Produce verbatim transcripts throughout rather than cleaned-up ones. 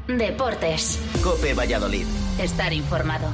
Deportes. COPE Valladolid. Estar informado.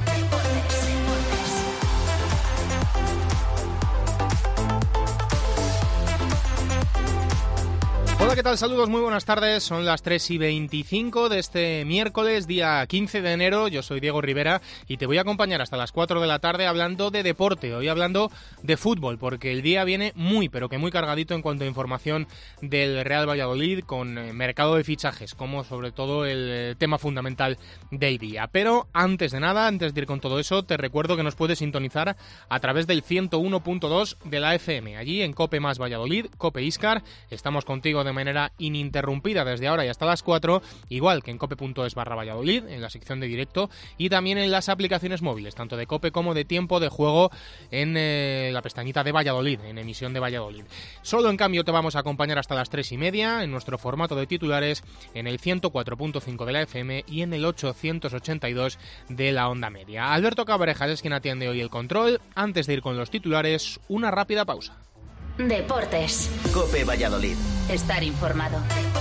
Hola, ¿qué tal? Saludos, muy buenas tardes. Son las tres y veinticinco de este miércoles, día quince de enero. Yo soy Diego Rivera y te voy a acompañar hasta las cuatro de la tarde hablando de deporte. Hoy hablando de fútbol, porque el día viene muy, pero que muy cargadito en cuanto a información del Real Valladolid con mercado de fichajes, como sobre todo el tema fundamental del día. Pero antes de nada, antes de ir con todo eso, te recuerdo que nos puedes sintonizar a través del ciento uno punto dos de la F M. Allí en COPE más Valladolid, COPE Iscar, estamos contigo de manera ininterrumpida desde ahora y hasta las cuatro, igual que en cope.es barra Valladolid, en la sección de directo, y también en las aplicaciones móviles, tanto de COPE como de Tiempo de Juego, en eh, la pestañita de Valladolid, en emisión de Valladolid. Solo en cambio te vamos a acompañar hasta las tres y media en nuestro formato de titulares en el ciento cuatro punto cinco de la F M y en el ochocientos ochenta y dos de la onda media. Alberto Cabrejas es quien atiende hoy el control. Antes de ir con los titulares, una rápida pausa. Deportes. COPE Valladolid. Estar informado.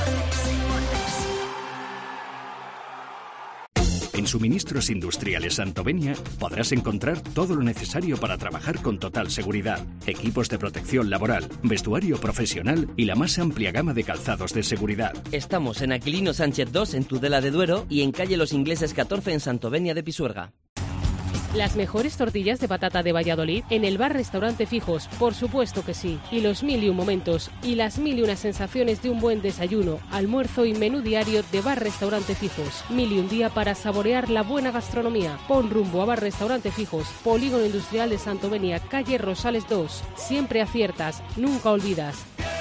En Suministros Industriales Santovenia podrás encontrar todo lo necesario para trabajar con total seguridad. Equipos de protección laboral, vestuario profesional y la más amplia gama de calzados de seguridad. Estamos en Aquilino Sánchez dos en Tudela de Duero y en calle Los Ingleses catorce en Santovenia de Pisuerga. Las mejores tortillas de patata de Valladolid en el bar Restaurante Fijos, por supuesto que sí. Y los mil y un momentos y las mil y unas sensaciones de un buen desayuno, almuerzo y menú diario de bar Restaurante Fijos. Mil y un día para saborear la buena gastronomía. Pon rumbo a bar Restaurante Fijos, Polígono Industrial de Santovenia, calle Rosales dos. Siempre aciertas, nunca olvidas.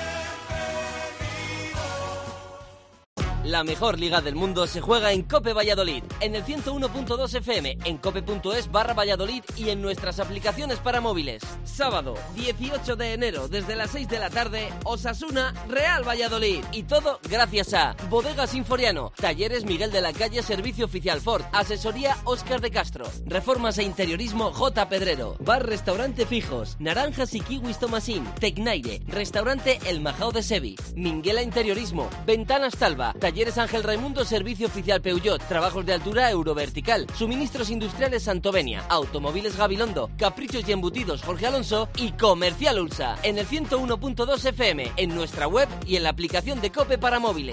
La mejor liga del mundo se juega en COPE Valladolid, en el ciento uno punto dos F M, en cope.es barra Valladolid y en nuestras aplicaciones para móviles. Sábado, dieciocho de enero, desde las seis de la tarde, Osasuna, Real Valladolid. Y todo gracias a Bodegas Inforiano, Talleres Miguel de la Calle, Servicio Oficial Ford, Asesoría Óscar de Castro, Reformas e Interiorismo J. Pedrero, Bar Restaurante Fijos, Naranjas y Kiwis Tomasín, Tecnaire, Restaurante El Majao de Sevi, Minguela Interiorismo, Ventanas Talva, Talleres Ángel Raimundo, Servicio Oficial Peugeot, Trabajos de Altura Eurovertical, Suministros Industriales Santovenia, Automóviles Gabilondo, Caprichos y Embutidos Jorge Alonso y Comercial Ulsa. En el ciento uno punto dos F M, en nuestra web y en la aplicación de COPE para móviles.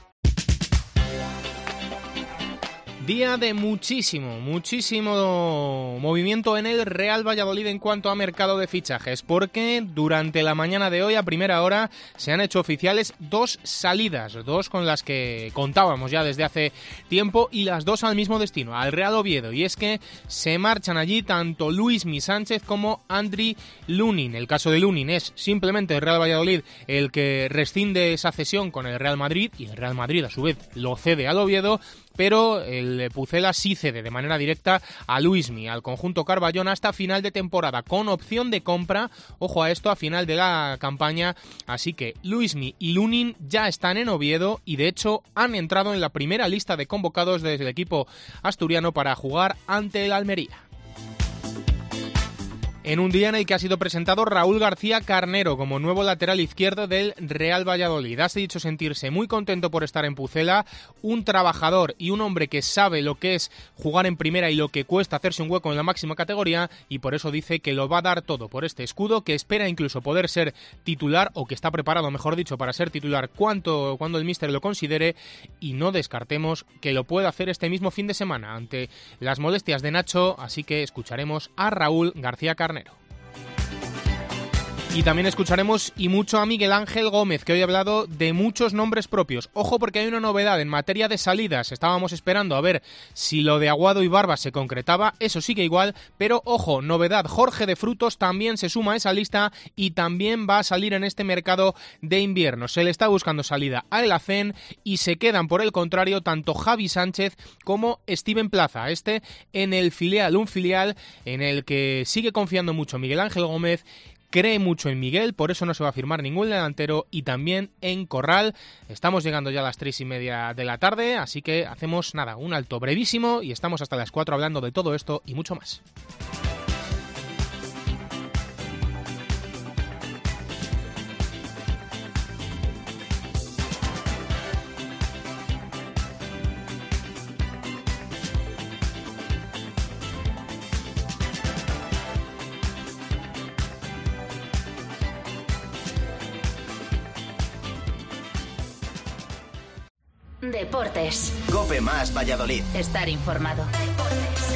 Día de muchísimo, muchísimo movimiento en el Real Valladolid en cuanto a mercado de fichajes, porque durante la mañana de hoy, a primera hora, se han hecho oficiales dos salidas, dos con las que contábamos ya desde hace tiempo y las dos al mismo destino, al Real Oviedo, y es que se marchan allí tanto Luismi Sánchez como Andriy Lunin. El caso de Lunin es simplemente el Real Valladolid el que rescinde esa cesión con el Real Madrid y el Real Madrid a su vez lo cede al Oviedo, pero el Pucela sí cede de manera directa a Luismi, al conjunto Carballón, hasta final de temporada, con opción de compra, ojo a esto, a final de la campaña, así que Luismi y Lunin ya están en Oviedo y de hecho han entrado en la primera lista de convocados desde el equipo asturiano para jugar ante el Almería. En un día en el que ha sido presentado Raúl García Carnero como nuevo lateral izquierdo del Real Valladolid. Ha dicho sentirse muy contento por estar en Pucela, un trabajador y un hombre que sabe lo que es jugar en primera y lo que cuesta hacerse un hueco en la máxima categoría, y por eso dice que lo va a dar todo por este escudo, que espera incluso poder ser titular, o que está preparado, mejor dicho, para ser titular cuanto, cuando el míster lo considere, y no descartemos que lo pueda hacer este mismo fin de semana ante las molestias de Nacho, así que escucharemos a Raúl García Carnero. Y también escucharemos y mucho a Miguel Ángel Gómez, que hoy ha hablado de muchos nombres propios. Ojo, porque hay una novedad en materia de salidas. Estábamos esperando a ver si lo de Aguado y Barba se concretaba. Eso sigue igual, pero ojo, novedad. Jorge de Frutos también se suma a esa lista y también va a salir en este mercado de invierno. Se le está buscando salida a El Hacén y se quedan, por el contrario, tanto Javi Sánchez como Steven Plaza. Este en el filial, un filial en el que sigue confiando mucho Miguel Ángel Gómez. Cree mucho en Miguel, por eso no se va a firmar ningún delantero, y también en Corral. Estamos llegando ya a las tres y media de la tarde, así que hacemos nada, un alto brevísimo y estamos hasta las cuatro hablando de todo esto y mucho más. Deportes. COPE más Valladolid. Estar informado. Deportes.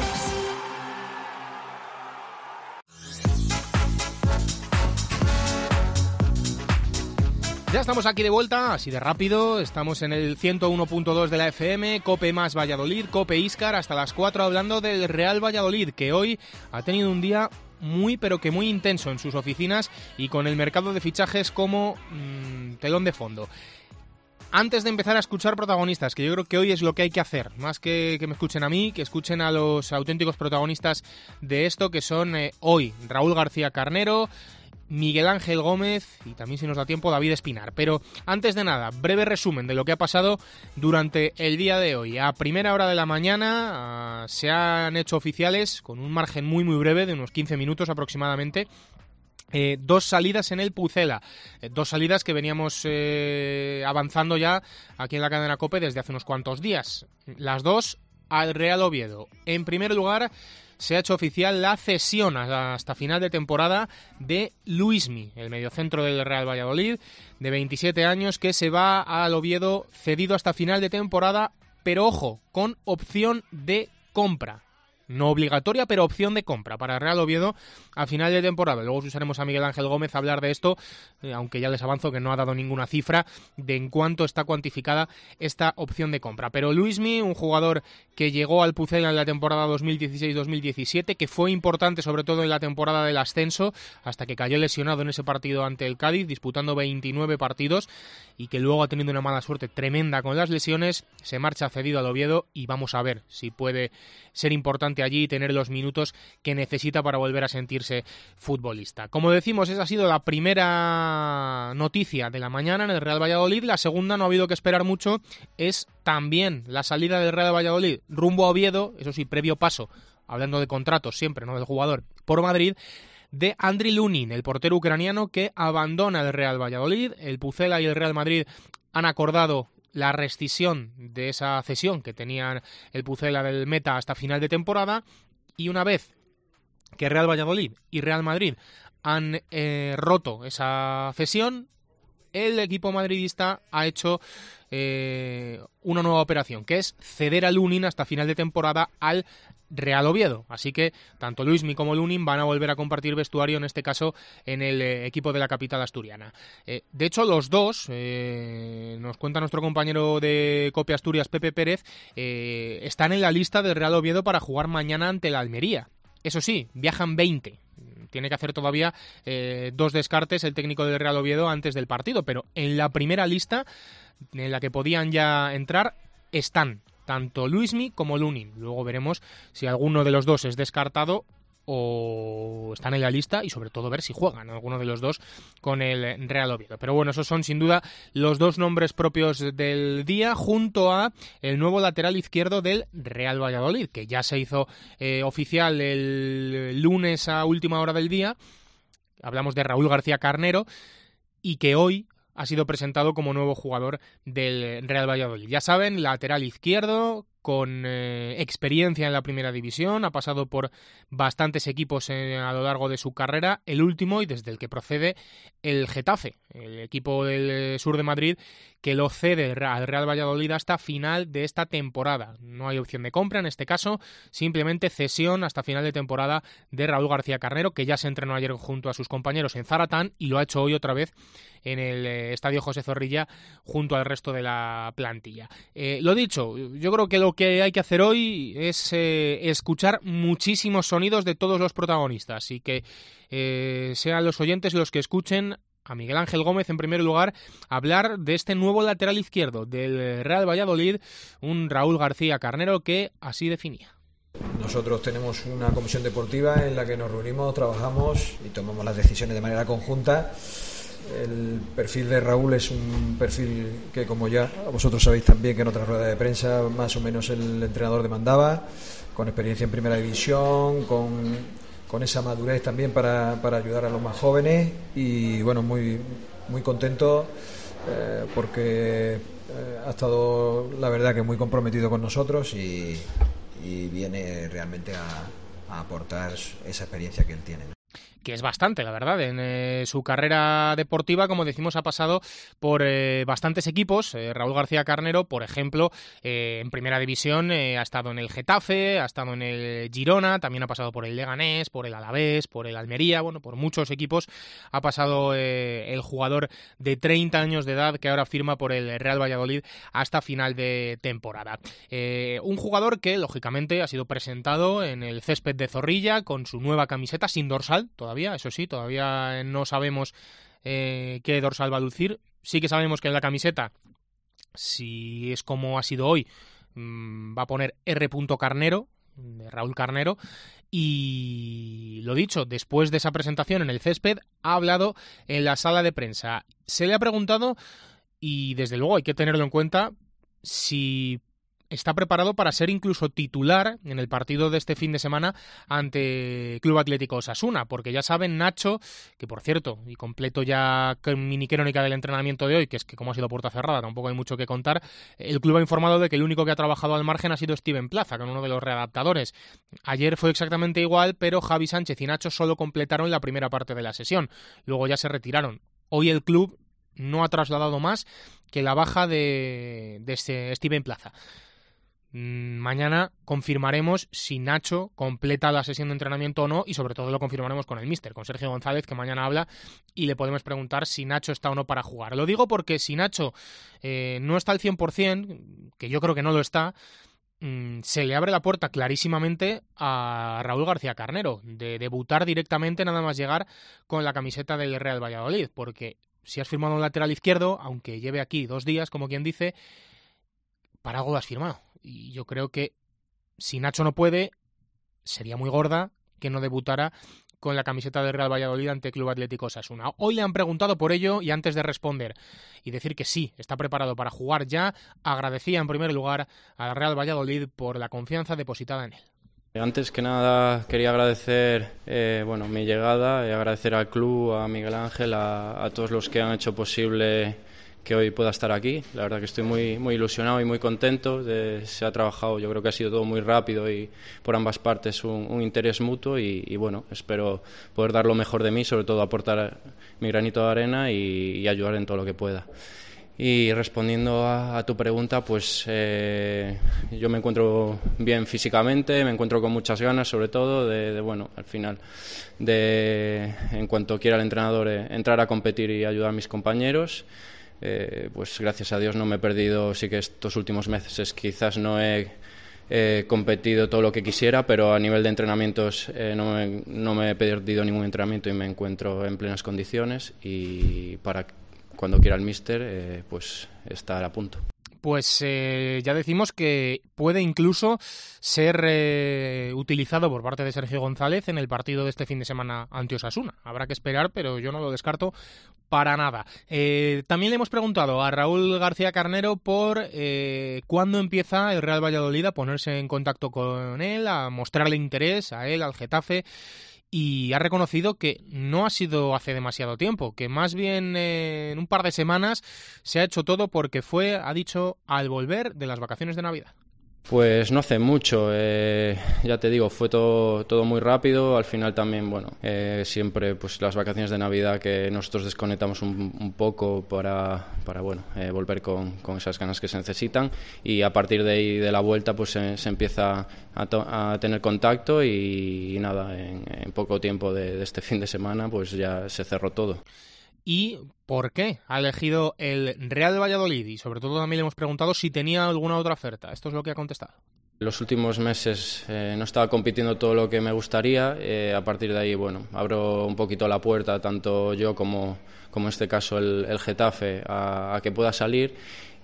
Ya estamos aquí de vuelta, así de rápido, estamos en el ciento uno punto dos de la F M, COPE más Valladolid, COPE Íscar, hasta las cuatro hablando del Real Valladolid, que hoy ha tenido un día muy pero que muy intenso en sus oficinas y con el mercado de fichajes como mmm, telón de fondo. Antes de empezar a escuchar protagonistas, que yo creo que hoy es lo que hay que hacer, más que que me escuchen a mí, que escuchen a los auténticos protagonistas de esto, que son eh, hoy Raúl García Carnero, Miguel Ángel Gómez y también, si nos da tiempo, David Espinar. Pero antes de nada, breve resumen de lo que ha pasado durante el día de hoy. A primera hora de la mañana uh, se han hecho oficiales, con un margen muy muy breve de unos quince minutos aproximadamente, Eh, dos salidas en el Pucela, eh, dos salidas que veníamos eh, avanzando ya aquí en la cadena COPE desde hace unos cuantos días. Las dos al Real Oviedo. En primer lugar, se ha hecho oficial la cesión hasta final de temporada de Luismi, el mediocentro del Real Valladolid, de veintisiete años, que se va al Oviedo cedido hasta final de temporada, pero ojo, con opción de compra. No obligatoria, pero opción de compra para Real Oviedo a final de temporada. Luego usaremos a Miguel Ángel Gómez a hablar de esto, eh, aunque ya les avanzo que no ha dado ninguna cifra de en cuánto está cuantificada esta opción de compra. Pero Luismi, un jugador que llegó al Pucela en la temporada dos mil dieciséis dos mil diecisiete, que fue importante sobre todo en la temporada del ascenso, hasta que cayó lesionado en ese partido ante el Cádiz, disputando veintinueve partidos, y que luego ha tenido una mala suerte tremenda con las lesiones, se marcha cedido al Oviedo y vamos a ver si puede ser importante allí y tener los minutos que necesita para volver a sentirse futbolista. Como decimos, esa ha sido la primera noticia de la mañana en el Real Valladolid. La segunda, no ha habido que esperar mucho, es también la salida del Real Valladolid rumbo a Oviedo, eso sí, previo paso, hablando de contratos siempre, no del jugador, por Madrid, de Andriy Lunin, el portero ucraniano que abandona el Real Valladolid. El Pucela y el Real Madrid han acordado la rescisión de esa cesión que tenían el Pucela del meta hasta final de temporada, y una vez que Real Valladolid y Real Madrid han eh, roto esa cesión, el equipo madridista ha hecho eh, una nueva operación, que es ceder a Lunin hasta final de temporada al Real Oviedo. Así que tanto Luismi como Lunin van a volver a compartir vestuario, en este caso en el eh, equipo de la capital asturiana. Eh, de hecho, los dos, eh, nos cuenta nuestro compañero de COPE Asturias, Pepe Pérez, eh, están en la lista del Real Oviedo para jugar mañana ante la Almería. Eso sí, viajan veinte. Tiene que hacer todavía eh, dos descartes el técnico del Real Oviedo antes del partido, pero en la primera lista en la que podían ya entrar están tanto Luismi como Lunin. Luego veremos si alguno de los dos es descartado o están en la lista, y sobre todo ver si juegan alguno de los dos con el Real Oviedo. Pero bueno, esos son sin duda los dos nombres propios del día, junto a el nuevo lateral izquierdo del Real Valladolid, que ya se hizo eh, oficial el lunes a última hora del día. Hablamos de Raúl García Carnero, y que hoy ha sido presentado como nuevo jugador del Real Valladolid. Ya saben, lateral izquierdo, con eh, experiencia en la primera división, ha pasado por bastantes equipos eh, a lo largo de su carrera, el último y desde el que procede el Getafe, el equipo del sur de Madrid, que lo cede al Real Valladolid hasta final de esta temporada. No hay opción de compra en este caso, simplemente cesión hasta final de temporada de Raúl García Carnero, que ya se entrenó ayer junto a sus compañeros en Zaratán y lo ha hecho hoy otra vez en el eh, Estadio José Zorrilla junto al resto de la plantilla. Eh, lo dicho, yo creo que lo que hay que hacer hoy es eh, escuchar muchísimos sonidos de todos los protagonistas, y que eh, sean los oyentes los que escuchen a Miguel Ángel Gómez en primer lugar hablar de este nuevo lateral izquierdo del Real Valladolid, un Raúl García Carnero que así definía. Nosotros tenemos una comisión deportiva en la que nos reunimos, trabajamos y tomamos las decisiones de manera conjunta. El perfil de Raúl es un perfil que, como ya vosotros sabéis también, que en otra rueda de prensa más o menos el entrenador demandaba, con experiencia en primera división, con, con esa madurez también para, para ayudar a los más jóvenes, y bueno, muy, muy contento eh, porque eh, ha estado, la verdad, que muy comprometido con nosotros y, y viene realmente a, a aportar esa experiencia que él tiene, ¿no? que es bastante, la verdad. En eh, su carrera deportiva, como decimos, ha pasado por eh, bastantes equipos. Eh, Raúl García Carnero, por ejemplo, eh, en Primera División eh, ha estado en el Getafe, ha estado en el Girona, también ha pasado por el Leganés, por el Alavés, por el Almería, bueno, por muchos equipos ha pasado eh, el jugador de treinta años de edad que ahora firma por el Real Valladolid hasta final de temporada. Eh, un jugador que, lógicamente, ha sido presentado en el césped de Zorrilla con su nueva camiseta sin dorsal, todavía, eso sí, todavía no sabemos eh, qué dorsal va a lucir. Sí que sabemos que en la camiseta, si es como ha sido hoy, mmm, va a poner R. Carnero, de Raúl Carnero. Y lo dicho, después de esa presentación en el césped, ha hablado en la sala de prensa. Se le ha preguntado, y desde luego hay que tenerlo en cuenta, si está preparado para ser incluso titular en el partido de este fin de semana ante Club Atlético Osasuna, porque ya saben, Nacho, que por cierto, y completo ya con mini crónica del entrenamiento de hoy, que es que como ha sido puerta cerrada, tampoco hay mucho que contar, el club ha informado de que el único que ha trabajado al margen ha sido Steven Plaza, con uno de los readaptadores. Ayer fue exactamente igual, pero Javi Sánchez y Nacho solo completaron la primera parte de la sesión, luego ya se retiraron. Hoy el club no ha trasladado más que la baja de, de este Steven Plaza. Mañana confirmaremos si Nacho completa la sesión de entrenamiento o no, y sobre todo lo confirmaremos con el míster, con Sergio González, que mañana habla, y le podemos preguntar si Nacho está o no para jugar. Lo digo porque si Nacho eh, no está al cien por ciento, que yo creo que no lo está, mmm, se le abre la puerta clarísimamente a Raúl García Carnero de debutar directamente nada más llegar con la camiseta del Real Valladolid, porque si has firmado un lateral izquierdo, aunque lleve aquí dos días, como quien dice, para algo lo has firmado. Y yo creo que si Nacho no puede, sería muy gorda que no debutara con la camiseta del Real Valladolid ante Club Atlético Osasuna. Hoy le han preguntado por ello y antes de responder y decir que sí, está preparado para jugar ya, agradecía en primer lugar al Real Valladolid por la confianza depositada en él. Antes que nada quería agradecer eh, bueno, mi llegada y agradecer al club, a Miguel Ángel, a, a todos los que han hecho posible que hoy pueda estar aquí. La verdad que estoy muy muy ilusionado y muy contento. De, se ha trabajado, yo creo que ha sido todo muy rápido y por ambas partes un, un interés mutuo y, y bueno, espero poder dar lo mejor de mí, sobre todo aportar mi granito de arena y, y ayudar en todo lo que pueda. Y respondiendo a, a tu pregunta, pues eh, yo me encuentro bien físicamente, me encuentro con muchas ganas, sobre todo de, de bueno, al final, de en cuanto quiera el entrenador eh, entrar a competir y ayudar a mis compañeros. Eh, pues gracias a Dios no me he perdido, sí que estos últimos meses quizás no he eh, competido todo lo que quisiera, pero a nivel de entrenamientos eh, no, me, no me he perdido ningún entrenamiento y me encuentro en plenas condiciones y para cuando quiera el míster eh, pues estar a punto. Pues eh, ya decimos que puede incluso ser eh, utilizado por parte de Sergio González en el partido de este fin de semana ante Osasuna. Habrá que esperar, pero yo no lo descarto para nada. Eh, también le hemos preguntado a Raúl García Carnero por eh, cuándo empieza el Real Valladolid a ponerse en contacto con él, a mostrarle interés a él, al Getafe. Y ha reconocido que no ha sido hace demasiado tiempo, que más bien eh, en un par de semanas se ha hecho todo porque fue, ha dicho, al volver de las vacaciones de Navidad. Pues no hace mucho, eh, ya te digo, fue todo, todo muy rápido. Al final también, bueno, eh, siempre pues las vacaciones de Navidad que nosotros desconectamos un, un poco para, para bueno, eh, volver con, con esas ganas que se necesitan y a partir de ahí de la vuelta pues se, se empieza a, to- a tener contacto y, y nada, en, en poco tiempo de, de este fin de semana pues ya se cerró todo. ¿Y por qué ha elegido el Real Valladolid? Y sobre todo también le hemos preguntado si tenía alguna otra oferta. Esto es lo que ha contestado. Los últimos meses eh, no estaba compitiendo todo lo que me gustaría. Eh, a partir de ahí, bueno, abro un poquito la puerta, tanto yo como, como en este caso el, el Getafe, a, a que pueda salir.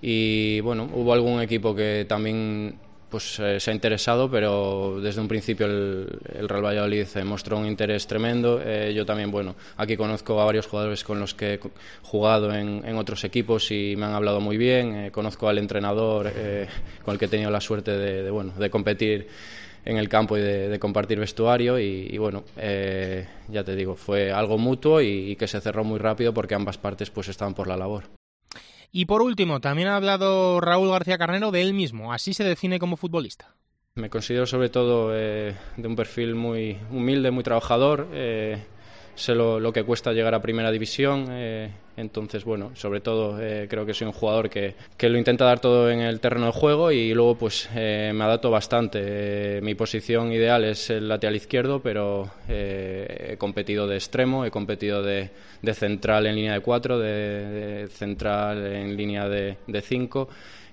Y bueno, hubo algún equipo que también pues eh, se ha interesado, pero desde un principio el, el Real Valladolid eh, mostró un interés tremendo. Eh, yo también, bueno, aquí conozco a varios jugadores con los que he jugado en, en otros equipos y me han hablado muy bien. Eh, conozco al entrenador eh, con el que he tenido la suerte de, de, bueno, de competir en el campo y de, de compartir vestuario y, y bueno, eh, ya te digo, fue algo mutuo y, y que se cerró muy rápido porque ambas partes pues estaban por la labor. Y por último, también ha hablado Raúl García Carnero de él mismo. Así se define como futbolista. Me considero sobre todo eh, de un perfil muy humilde, muy trabajador. Eh, sé lo, lo que cuesta llegar a primera división, eh, entonces bueno, sobre todo eh, creo que soy un jugador que, que lo intenta dar todo en el terreno de juego y luego pues eh, me adapto bastante. Eh, mi posición ideal es el lateral izquierdo, pero eh, he competido de extremo, he competido de, de central en línea de cuatro, de, de central en línea de, de cinco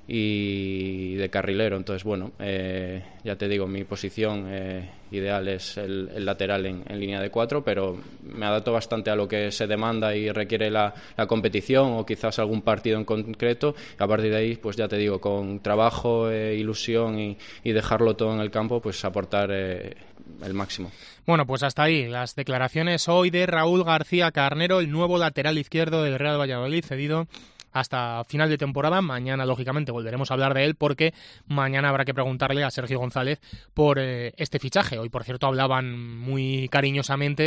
y de carrilero. Entonces bueno, eh, ya te digo, mi posición eh, ideal es el, el lateral en, en línea de cuatro, pero me adapto bastante a lo que se demanda y requiere la, la competición o quizás algún partido en concreto. A partir de ahí, pues ya te digo, con trabajo, eh, ilusión y, y dejarlo todo en el campo, pues aportar eh, el máximo. Bueno, pues hasta ahí las declaraciones hoy de Raúl García Carnero, el nuevo lateral izquierdo del Real Valladolid, cedido hasta final de temporada. Mañana, lógicamente, volveremos a hablar de él porque mañana habrá que preguntarle a Sergio González por eh, este fichaje. Hoy, por cierto, hablaban muy cariñosamente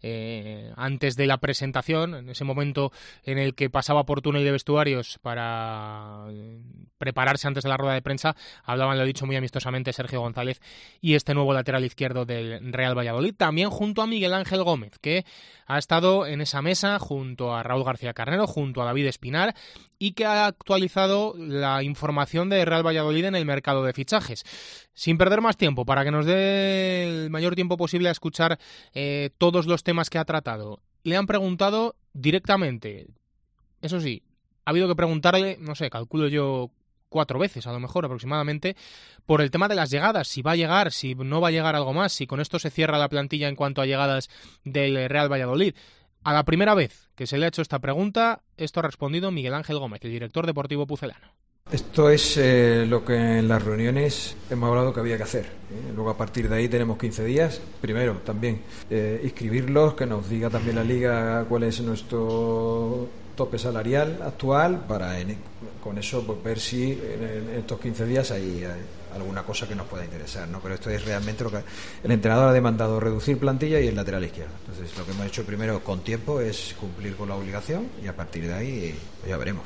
eh, antes de la presentación, en ese momento en el que pasaba por túnel de vestuarios para eh, prepararse antes de la rueda de prensa, hablaban, lo he dicho muy amistosamente, Sergio González y este nuevo lateral izquierdo del Real Valladolid, también junto a Miguel Ángel Gómez, que ha estado en esa mesa junto a Raúl García Carnero, junto a David Espinar, y que ha actualizado la información de Real Valladolid en el mercado de fichajes. Sin perder más tiempo, para que nos dé el mayor tiempo posible a escuchar eh, todos los temas que ha tratado, le han preguntado directamente, eso sí, ha habido que preguntarle, no sé, calculo yo cuatro veces a lo mejor aproximadamente, por el tema de las llegadas, si va a llegar, si no va a llegar algo más, si con esto se cierra la plantilla en cuanto a llegadas del Real Valladolid. A la primera vez que se le ha hecho esta pregunta, esto ha respondido Miguel Ángel Gómez, el director deportivo pucelano. Esto es eh, lo que en las reuniones hemos hablado que había que hacer. ¿eh? Luego a partir de ahí tenemos quince días. Primero también eh, inscribirlos, que nos diga también la Liga cuál es nuestro tope salarial actual, para en, con eso pues, ver si en, en estos quince días hay, hay alguna cosa que nos pueda interesar, ¿no? Pero esto es realmente lo que el entrenador ha demandado: reducir plantilla y el lateral izquierdo. Entonces lo que hemos hecho primero con tiempo es cumplir con la obligación y a partir de ahí pues ya veremos.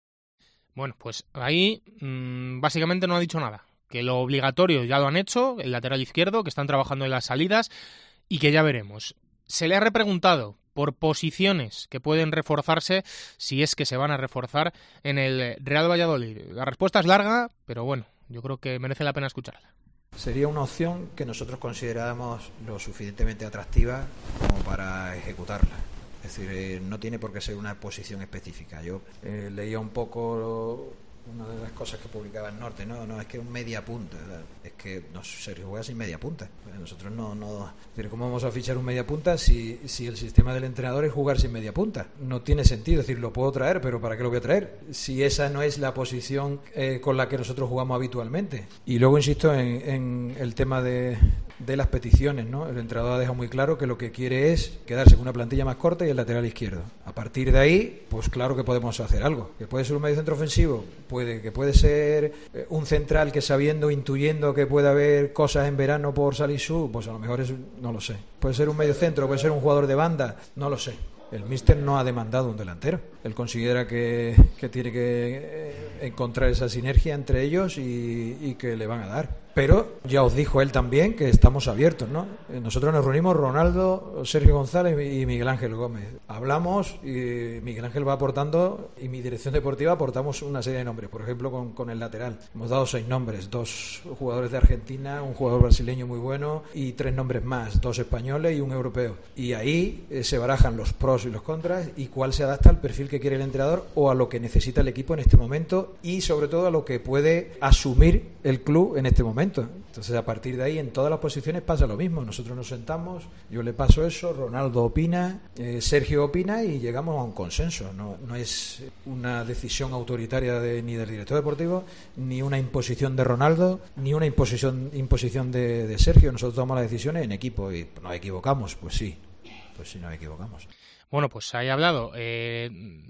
Bueno, pues ahí mmm, básicamente no ha dicho nada, que lo obligatorio ya lo han hecho, el lateral izquierdo, que están trabajando en las salidas y que ya veremos. Se le ha repreguntado por posiciones que pueden reforzarse, si es que se van a reforzar en el Real Valladolid. La respuesta es larga, pero bueno, yo creo que merece la pena escucharla. Sería una opción que nosotros consideramos lo suficientemente atractiva como para ejecutarla. Es decir, eh, no tiene por qué ser una posición específica. Yo eh, leía un poco una de las cosas que publicaba el Norte, no, no es que un media punta, ¿verdad? Es que no, Sergio juega sin media punta. Nosotros no, no, es decir, ¿cómo vamos a fichar un media punta si, si el sistema del entrenador es jugar sin media punta? No tiene sentido. Es decir, lo puedo traer, pero ¿para qué lo voy a traer? Si esa no es la posición eh, con la que nosotros jugamos habitualmente. Y luego insisto en, en el tema de, de las peticiones, ¿no? El entrenador ha dejado muy claro que lo que quiere es quedarse con una plantilla más corta y el lateral izquierdo. A partir de ahí, pues claro que podemos hacer algo. ¿Que puede ser un medio centro ofensivo? Puede, que puede ser un central que sabiendo, intuyendo que puede haber cosas en verano por Salisu, pues a lo mejor es, no lo sé. Puede ser un medio centro, puede ser un jugador de banda, no lo sé. El míster no ha demandado un delantero. Él considera que, que tiene que encontrar esa sinergia entre ellos y, y que le van a dar. Pero ya os dijo él también que estamos abiertos, ¿no? Nosotros nos reunimos, Ronaldo, Sergio González y Miguel Ángel Gómez. Hablamos y Miguel Ángel va aportando y mi dirección deportiva aportamos una serie de nombres. Por ejemplo, con, con el lateral. Hemos dado seis nombres, dos jugadores de Argentina, un jugador brasileño muy bueno y tres nombres más, dos españoles y un europeo. Y ahí eh, se barajan los pros y los contras y cuál se adapta al perfil que quiere el entrenador o a lo que necesita el equipo en este momento y sobre todo a lo que puede asumir el club en este momento. Entonces a partir de ahí en todas las posiciones pasa lo mismo. Nosotros nos sentamos, yo le paso eso, Ronaldo opina, eh, Sergio opina y llegamos a un consenso. No, no es una decisión autoritaria de, ni del director deportivo, ni una imposición de Ronaldo, ni una imposición imposición de, de Sergio. Nosotros tomamos las decisiones en equipo y nos equivocamos, pues sí, pues sí nos equivocamos. Bueno, pues ahí ha hablado. Eh,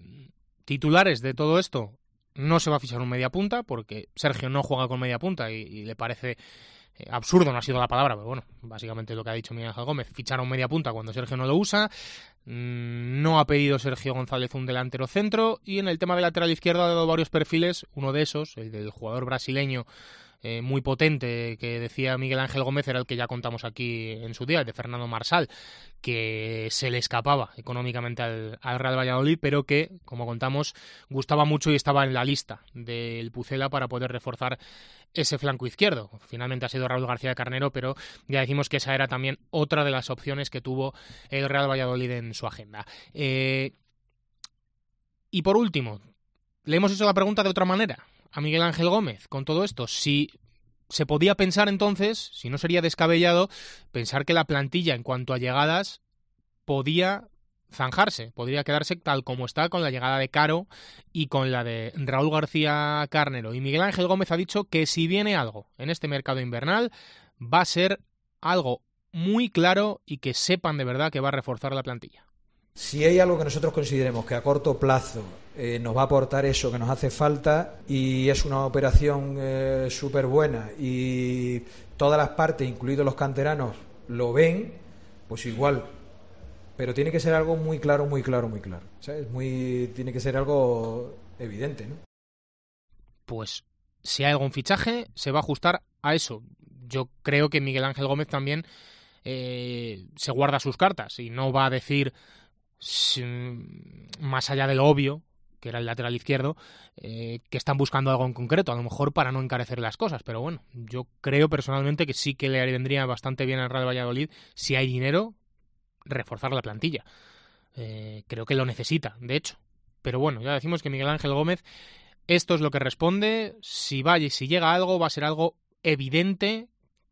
titulares de todo esto. No se va a fichar un media punta porque Sergio no juega con media punta y, y le parece eh, absurdo, no ha sido la palabra, pero bueno, básicamente lo que ha dicho Miguel Ángel Gómez, fichar un media punta cuando Sergio no lo usa. Mm, no ha pedido Sergio González un delantero centro y en el tema del lateral izquierdo ha dado varios perfiles, uno de esos, el del jugador brasileño eh, muy potente que decía Miguel Ángel Gómez era el que ya contamos aquí en su día, el de Fernando Marsal, que se le escapaba económicamente al, al Real Valladolid, pero que, como contamos, gustaba mucho y estaba en la lista del Pucela para poder reforzar ese flanco izquierdo. Finalmente ha sido Raúl García Carnero, pero ya decimos que esa era también otra de las opciones que tuvo el Real Valladolid en su agenda. Eh, y por último, le hemos hecho la pregunta de otra manera a Miguel Ángel Gómez con todo esto. Si se podía pensar entonces, si no sería descabellado, pensar que la plantilla en cuanto a llegadas podía zanjarse, podría quedarse tal como está con la llegada de Caro y con la de Raúl García Carnero. Y Miguel Ángel Gómez ha dicho que si viene algo en este mercado invernal va a ser algo muy claro y que sepan de verdad que va a reforzar la plantilla. Si hay algo que nosotros consideremos que a corto plazo eh, nos va a aportar eso que nos hace falta y es una operación eh, súper buena y todas las partes, incluidos los canteranos, lo ven, pues igual. Pero tiene que ser algo muy claro, muy claro, muy claro. ¿Sabes? Muy, tiene que ser algo evidente, ¿no? Pues si hay algún fichaje, se va a ajustar a eso. Yo creo que Miguel Ángel Gómez también eh, se guarda sus cartas y no va a decir, más allá de lo obvio, que era el lateral izquierdo, eh, que están buscando algo en concreto, a lo mejor para no encarecer las cosas. Pero bueno, yo creo personalmente que sí que le vendría bastante bien al Real Valladolid, si hay dinero, reforzar la plantilla. Eh, creo que lo necesita, de hecho. Pero bueno, ya decimos que Miguel Ángel Gómez, esto es lo que responde. Si vaya y si llega algo, va a ser algo evidente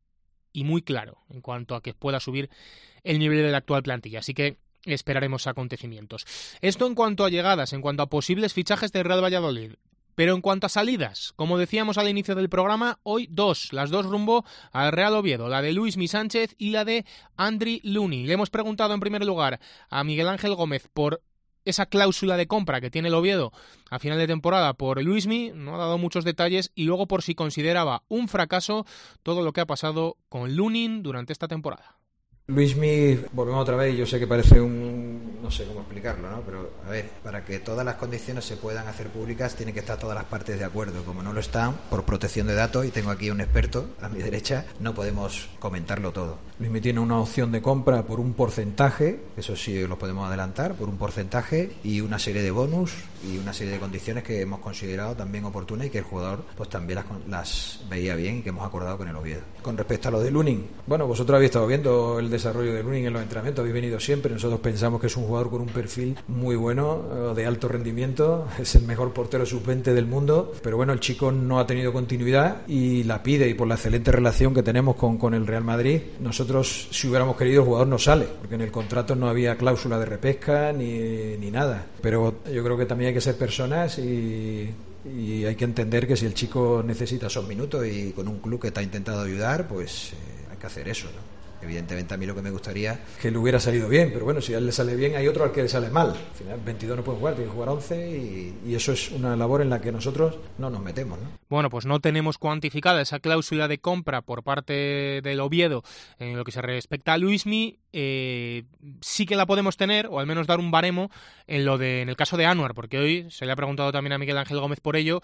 y muy claro en cuanto a que pueda subir el nivel de la actual plantilla. Así que esperaremos acontecimientos. Esto en cuanto a llegadas, en cuanto a posibles fichajes del Real Valladolid. Pero en cuanto a salidas, como decíamos al inicio del programa, hoy dos, las dos rumbo al Real Oviedo, la de Luismi Sánchez y la de Andriy Lunin. Le hemos preguntado en primer lugar a Miguel Ángel Gómez por esa cláusula de compra que tiene el Oviedo a final de temporada por Luismi, no ha dado muchos detalles, y luego por si consideraba un fracaso todo lo que ha pasado con Lunin durante esta temporada. Luismi, volvemos otra vez y yo sé que parece un... no sé cómo explicarlo, ¿no? Pero, a ver, para que todas las condiciones se puedan hacer públicas tienen que estar todas las partes de acuerdo. Como no lo están, por protección de datos, y tengo aquí un experto a mi derecha, no podemos comentarlo todo. Luismi tiene una opción de compra por un porcentaje, eso sí lo podemos adelantar, por un porcentaje y una serie de bonus y una serie de condiciones que hemos considerado también oportunas y que el jugador pues también las, las veía bien y que hemos acordado con el Oviedo. Con respecto a lo de Lunin, bueno, vosotros habéis estado viendo el desarrollo de Lunin en los entrenamientos, habéis venido siempre, nosotros pensamos que es un jugador con un perfil muy bueno, de alto rendimiento, es el mejor portero sub veinte del mundo, pero bueno, el chico no ha tenido continuidad y la pide, y por la excelente relación que tenemos con, con el Real Madrid, nosotros si hubiéramos querido el jugador no sale, porque en el contrato no había cláusula de repesca ni, ni nada, pero yo creo que también hay que ser personas y... y hay que entender que si el chico necesita esos minutos y con un club que te ha intentado ayudar, pues eh, hay que hacer eso, ¿no? Evidentemente a mí lo que me gustaría que le hubiera salido bien, pero bueno, si a él le sale bien hay otro al que le sale mal. Al final veintidós no puede jugar, tiene que jugar once y, y eso es una labor en la que nosotros no nos metemos, ¿no? Bueno, pues no tenemos cuantificada esa cláusula de compra por parte del Oviedo en lo que se respecta a Luismi. Eh, sí que la podemos tener, o al menos dar un baremo en lo de en el caso de Anuar, porque hoy se le ha preguntado también a Miguel Ángel Gómez por ello.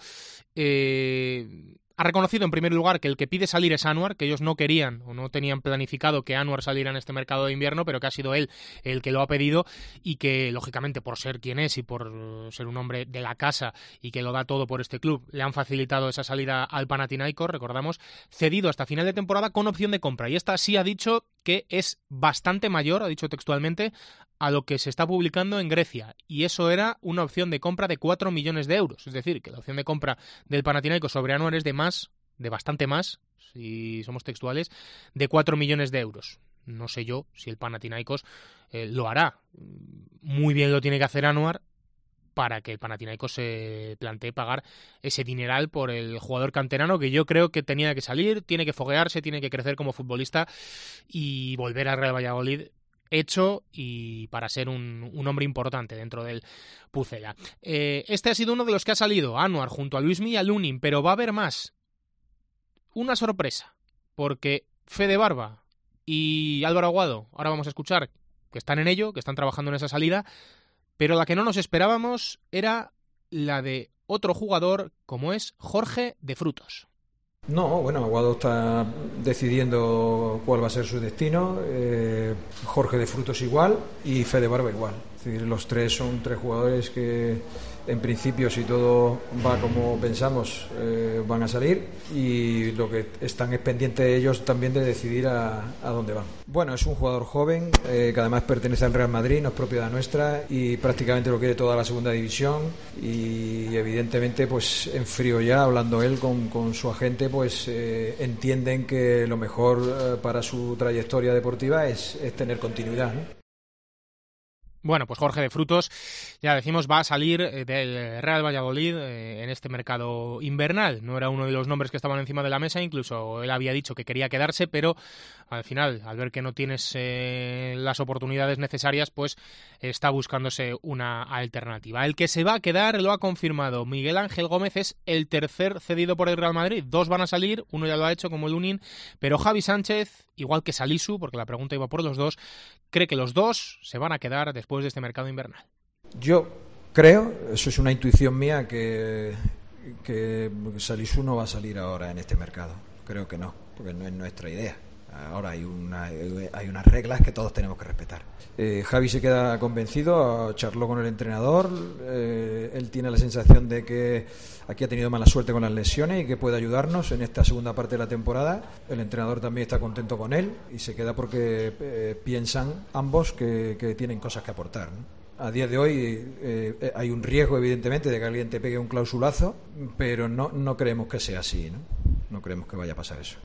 Eh... Ha reconocido en primer lugar que el que pide salir es Anuar, que ellos no querían o no tenían planificado que Anuar saliera en este mercado de invierno, pero que ha sido él el que lo ha pedido y que, lógicamente, por ser quien es y por ser un hombre de la casa y que lo da todo por este club, le han facilitado esa salida al Panathinaikos, recordamos, cedido hasta final de temporada con opción de compra. Y esta sí ha dicho que es bastante mayor, ha dicho textualmente, a lo que se está publicando en Grecia, y eso era una opción de compra de cuatro millones de euros, es decir, que la opción de compra del Panathinaikos sobre Anuar es de más, de bastante más, si somos textuales, de cuatro millones de euros. No sé yo si el Panathinaikos eh, lo hará. Muy bien lo tiene que hacer Anuar para que el Panathinaikos se plantee pagar ese dineral por el jugador canterano, que yo creo que tenía que salir, tiene que foguearse, tiene que crecer como futbolista y volver al Real Valladolid hecho y para ser un, un hombre importante dentro del Pucela. Eh, este ha sido uno de los que ha salido, Anuar junto a Luismi y a Lunin, pero va a haber más. Una sorpresa, porque Fede Barba y Álvaro Aguado, ahora vamos a escuchar que están en ello, que están trabajando en esa salida, pero la que no nos esperábamos era la de otro jugador como es Jorge de Frutos. No, bueno, Aguado está decidiendo cuál va a ser su destino, eh, Jorge de Frutos igual y Fede Barba igual. Es decir, los tres son tres jugadores que en principio, si todo va como pensamos, eh, van a salir, y lo que están es pendiente de ellos también de decidir a, a dónde van. Bueno, es un jugador joven, eh, que además pertenece al Real Madrid, no es propiedad nuestra y prácticamente lo quiere toda la segunda división, y evidentemente pues en frío ya, hablando él con, con su agente, pues eh, entienden que lo mejor eh, para su trayectoria deportiva es, es tener continuidad, ¿no? Bueno, pues Jorge de Frutos, ya decimos, va a salir del Real Valladolid en este mercado invernal. No era uno de los nombres que estaban encima de la mesa, incluso él había dicho que quería quedarse, pero al final, al ver que no tienes eh, las oportunidades necesarias, pues está buscándose una alternativa. El que se va a quedar, lo ha confirmado Miguel Ángel Gómez, es el tercer cedido por el Real Madrid. Dos van a salir, uno ya lo ha hecho como Lunin, pero Javi Sánchez, igual que Salisu, porque la pregunta iba por los dos, cree que los dos se van a quedar después de este mercado invernal. Yo creo, eso es una intuición mía, que, que Salisu no va a salir ahora en este mercado. Creo que no, porque no es nuestra idea. Ahora hay, una, hay unas reglas que todos tenemos que respetar. Eh, Javi se queda convencido, charló con el entrenador, eh, él tiene la sensación de que aquí ha tenido mala suerte con las lesiones y que puede ayudarnos en esta segunda parte de la temporada. El entrenador también está contento con él y se queda porque eh, piensan ambos que, que tienen cosas que aportar, ¿no? A día de hoy eh, hay un riesgo, evidentemente, de que alguien te pegue un clausulazo, pero no, no creemos que sea así, ¿no? No creemos que vaya a pasar eso.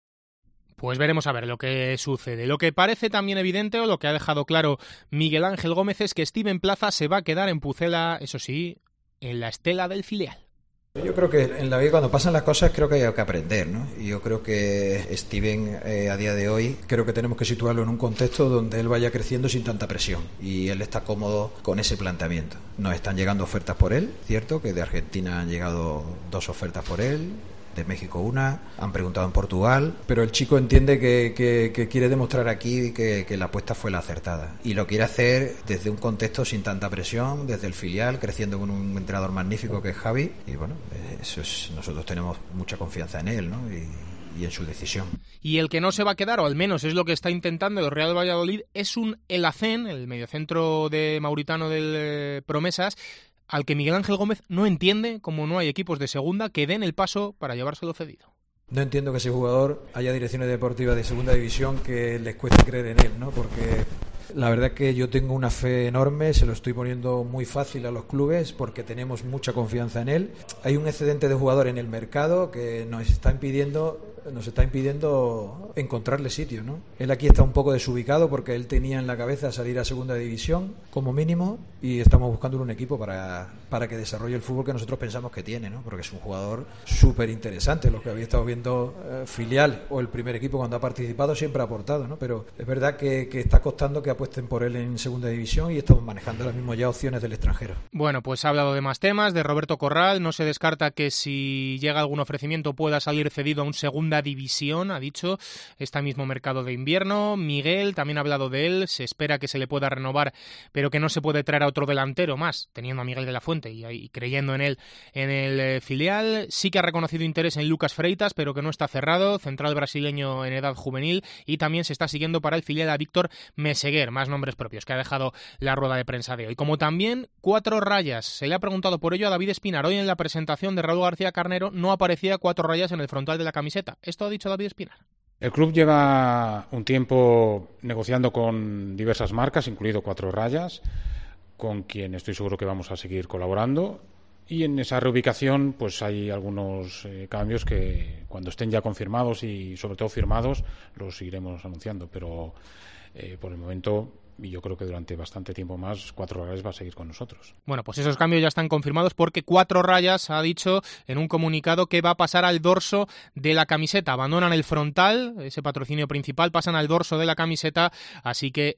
Pues veremos a ver lo que sucede. Lo que parece también evidente, o lo que ha dejado claro Miguel Ángel Gómez, es que Steven Plaza se va a quedar en Pucela, eso sí, en la estela del filial. Yo creo que en la vida, cuando pasan las cosas, creo que hay que aprender, ¿no? Y yo creo que Steven, eh, a día de hoy, creo que tenemos que situarlo en un contexto donde él vaya creciendo sin tanta presión, y él está cómodo con ese planteamiento. Nos están llegando ofertas por él, cierto, que de Argentina han llegado dos ofertas por él, de México una, han preguntado en Portugal, pero el chico entiende que, que, que quiere demostrar aquí que, que la apuesta fue la acertada, y lo quiere hacer desde un contexto sin tanta presión, desde el filial, creciendo con un entrenador magnífico que es Javi, y bueno, eso es, nosotros tenemos mucha confianza en él, ¿no? y, y en su decisión. Y el que no se va a quedar, o al menos es lo que está intentando el Real Valladolid, es un El Hacén, el mediocentro de Mauritano del eh, Promesas, al que Miguel Ángel Gómez no entiende cómo no hay equipos de segunda que den el paso para llevárselo cedido. No entiendo que ese jugador haya direcciones deportivas de segunda división que les cueste creer en él, ¿no? Porque la verdad es que yo tengo una fe enorme, se lo estoy poniendo muy fácil a los clubes porque tenemos mucha confianza en él. Hay un excedente de jugador en el mercado que nos está impidiendo nos está impidiendo encontrarle sitio, ¿no? Él aquí está un poco desubicado porque él tenía en la cabeza salir a segunda división como mínimo, y estamos buscando un equipo para, para que desarrolle el fútbol que nosotros pensamos que tiene, ¿no? Porque es un jugador súper interesante. Los que habéis estado viendo eh, filial o el primer equipo cuando ha participado siempre ha aportado, ¿no? Pero es verdad que, que está costando que apuesten por él en segunda división, y estamos manejando ahora mismo ya opciones del extranjero. Bueno, pues ha hablado de más temas, de Roberto Corral. No se descarta que si llega algún ofrecimiento pueda salir cedido a un segundo división, ha dicho, este mismo mercado de invierno. Miguel también ha hablado de él, se espera que se le pueda renovar, pero que no se puede traer a otro delantero más, teniendo a Miguel de la Fuente y, y creyendo en él en el eh, filial. Sí que ha reconocido interés en Lucas Freitas, pero que no está cerrado, central brasileño en edad juvenil, y también se está siguiendo para el filial a Víctor Meseguer, más nombres propios, que ha dejado la rueda de prensa de hoy. Como también Cuatro Rayas, se le ha preguntado por ello a David Espinar. Hoy en la presentación de Raúl García Carnero no aparecía Cuatro Rayas en el frontal de la camiseta. Esto ha dicho David Espinar. El club lleva un tiempo negociando con diversas marcas, incluido Cuatro Rayas, con quien estoy seguro que vamos a seguir colaborando. Y en esa reubicación pues hay algunos eh, cambios que cuando estén ya confirmados y sobre todo firmados los iremos anunciando. Pero eh, por el momento, y yo creo que durante bastante tiempo más, Cuatro Rayas va a seguir con nosotros. Bueno, pues esos cambios ya están confirmados porque Cuatro Rayas ha dicho en un comunicado que va a pasar al dorso de la camiseta. Abandonan el frontal, ese patrocinio principal, pasan al dorso de la camiseta, así que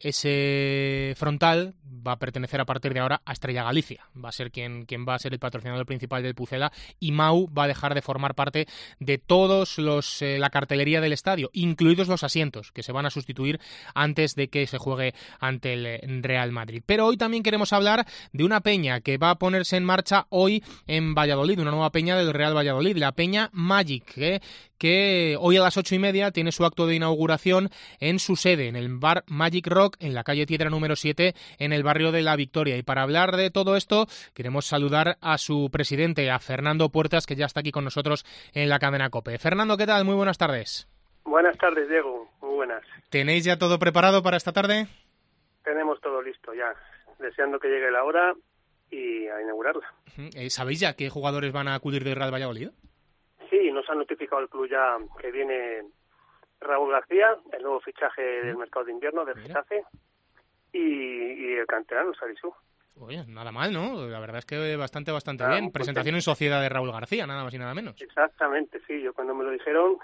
ese frontal va a pertenecer a partir de ahora a Estrella Galicia. Va a ser quien, quien va a ser el patrocinador principal del Pucela, y Mau va a dejar de formar parte de todos los eh, la cartelería del estadio, incluidos los asientos, que se van a sustituir antes de que se juegue ante ante el Real Madrid. Pero hoy también queremos hablar de una peña que va a ponerse en marcha hoy en Valladolid, una nueva peña del Real Valladolid, la Peña Magic, ¿eh? que hoy a las ocho y media tiene su acto de inauguración en su sede, en el bar Magic Rock, en la calle Tiedra número siete, en el barrio de La Victoria. Y para hablar de todo esto, queremos saludar a su presidente, a Fernando Puertas, que ya está aquí con nosotros en la cadena COPE. Fernando, ¿qué tal? Muy buenas tardes. Buenas tardes, Diego. Muy buenas. ¿Tenéis ya todo preparado para esta tarde? Tenemos todo listo ya, deseando que llegue la hora y a inaugurarla. ¿Sabéis ya qué jugadores van a acudir del Real Valladolid? Sí, nos ha notificado el club ya que viene Raúl García, el nuevo fichaje del mercado de invierno del Getafe, y, y el canterano Salisu. Oye, nada mal, ¿no? La verdad es que bastante, bastante ah, bien. Presentación en sociedad de Raúl García, nada más y nada menos. Exactamente, sí. Yo cuando me lo dijeron,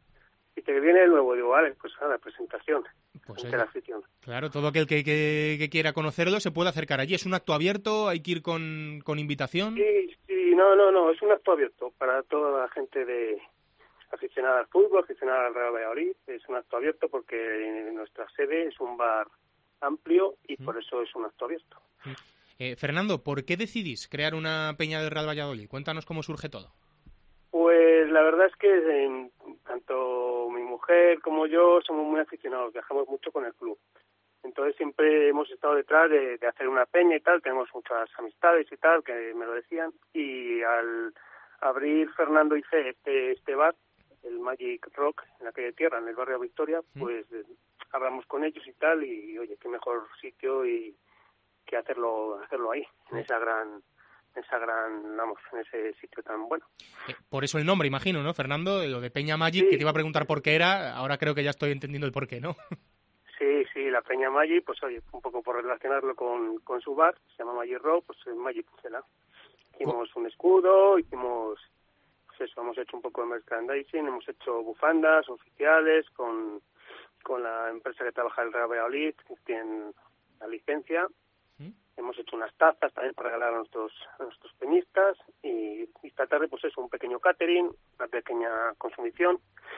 y que viene el nuevo, digo, vale, pues nada, presentación pues ante la afición. Claro, todo aquel que, que, que quiera conocerlo se puede acercar allí. ¿Es un acto abierto? ¿Hay que ir con, con invitación? Sí, sí, no, no, no, es un acto abierto para toda la gente de aficionada al fútbol, aficionada al Real Valladolid. Es un acto abierto porque nuestra sede es un bar amplio y mm. por eso es un acto abierto. Mm. Eh, Fernando, ¿por qué decidís crear una peña del Real Valladolid? Cuéntanos cómo surge todo. Pues la verdad es que eh, tanto mi mujer como yo somos muy aficionados, viajamos mucho con el club. Entonces siempre hemos estado detrás de, de hacer una peña y tal, tenemos muchas amistades y tal, que me lo decían, y al abrir Fernando y C este, este bar, el Magic Rock, en la calle Tierra, en el barrio Victoria, pues eh, hablamos con ellos y tal, y oye, qué mejor sitio y que hacerlo hacerlo ahí, en esa gran... esa gran, vamos, en ese sitio tan bueno. Eh, por eso el nombre, imagino, ¿no, Fernando? Lo de Peña Magic, sí. Que te iba a preguntar por qué era, ahora creo que ya estoy entendiendo el por qué, ¿no? Sí, sí, la Peña Magic, pues oye, un poco por relacionarlo con, con su bar, se llama Magic Rock, pues es Magic Pucela. Hicimos un escudo, hicimos, pues eso, hemos hecho un poco de merchandising, hemos hecho bufandas oficiales con, con la empresa que trabaja el Real Valladolid, que tienen la licencia. Hemos hecho unas tazas también para regalar a nuestros, a nuestros peñistas y, y esta tarde pues eso, un pequeño catering, una pequeña consumición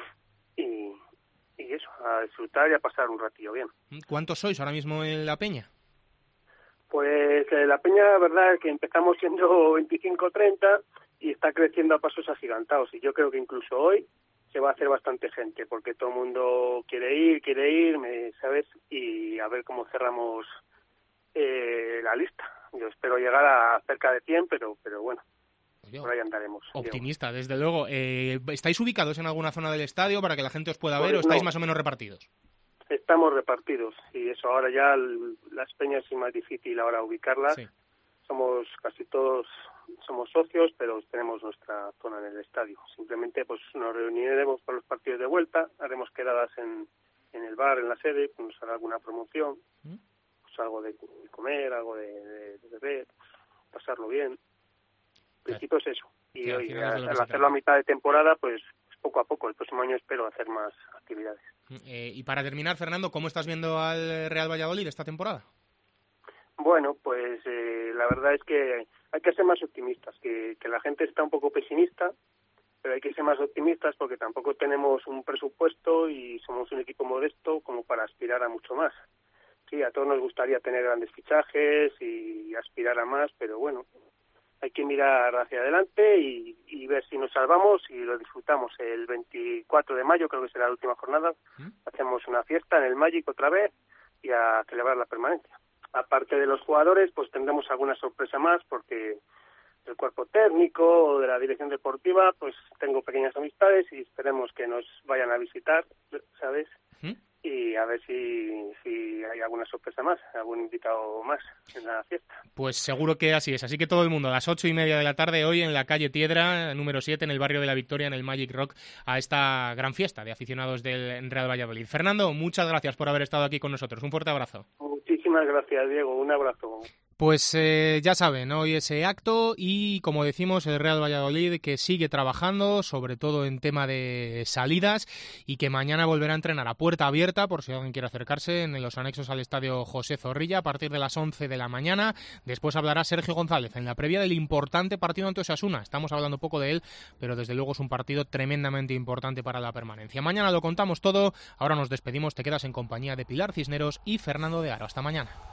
y, y eso, a disfrutar y a pasar un ratillo bien. ¿Cuántos sois ahora mismo en la peña? Pues eh, la peña, la verdad es que empezamos siendo veinticinco o treinta y está creciendo a pasos agigantados y yo creo que incluso hoy se va a hacer bastante gente porque todo el mundo quiere ir, quiere ir, me, ¿sabes? Y a ver cómo cerramos Eh, la lista. Yo espero llegar a cerca de cien, pero pero bueno, Yo, por ahí andaremos. Optimista, Diego. desde luego. Eh, ¿Estáis ubicados en alguna zona del estadio para que la gente os pueda pues ver o estáis no. más o menos repartidos? Estamos repartidos y eso ahora ya el, las peñas es más difícil ahora ubicarlas. Sí. Somos casi todos, somos socios, pero tenemos nuestra zona en el estadio. Simplemente pues nos reuniremos para los partidos de vuelta, haremos quedadas en, en el bar, en la sede, pues nos hará alguna promoción. ¿Mm? Algo de comer, algo de, de, de beber, pasarlo bien. En principio es eso. Y sí, hoy, al, al hacerlo a mitad de temporada, pues poco a poco. El próximo año espero hacer más actividades. Eh, y para terminar, Fernando, ¿cómo estás viendo al Real Valladolid esta temporada? Bueno, pues eh, la verdad es que hay que ser más optimistas, que, que la gente está un poco pesimista, pero hay que ser más optimistas porque tampoco tenemos un presupuesto y somos un equipo modesto como para aspirar a mucho más. Sí, a todos nos gustaría tener grandes fichajes y aspirar a más, pero bueno, hay que mirar hacia adelante y, y ver si nos salvamos y lo disfrutamos. El veinticuatro de mayo, creo que será la última jornada, ¿Mm? hacemos una fiesta en el Magic otra vez y a celebrar la permanencia. Aparte de los jugadores, pues tendremos alguna sorpresa más porque del cuerpo técnico o de la dirección deportiva, pues tengo pequeñas amistades y esperemos que nos vayan a visitar, ¿sabes? ¿Mm? Y a ver si, si hay alguna sorpresa más, algún invitado más en la fiesta. Pues seguro que así es. Así que todo el mundo a las ocho y media de la tarde hoy en la calle Tiedra, número siete, en el barrio de La Victoria, en el Magic Rock, a esta gran fiesta de aficionados del Real Valladolid. Fernando, muchas gracias por haber estado aquí con nosotros. Un fuerte abrazo. Muchísimas gracias, Diego. Un abrazo. Pues eh, ya saben, hoy ese acto y, como decimos, el Real Valladolid que sigue trabajando, sobre todo en tema de salidas, y que mañana volverá a entrenar a puerta abierta, por si alguien quiere acercarse, en los anexos al estadio José Zorrilla, a partir de las once de la mañana. Después hablará Sergio González en la previa del importante partido ante Osasuna. Estamos hablando poco de él, pero desde luego es un partido tremendamente importante para la permanencia. Mañana lo contamos todo. Ahora nos despedimos. Te quedas en compañía de Pilar Cisneros y Fernando de Aro. Hasta mañana.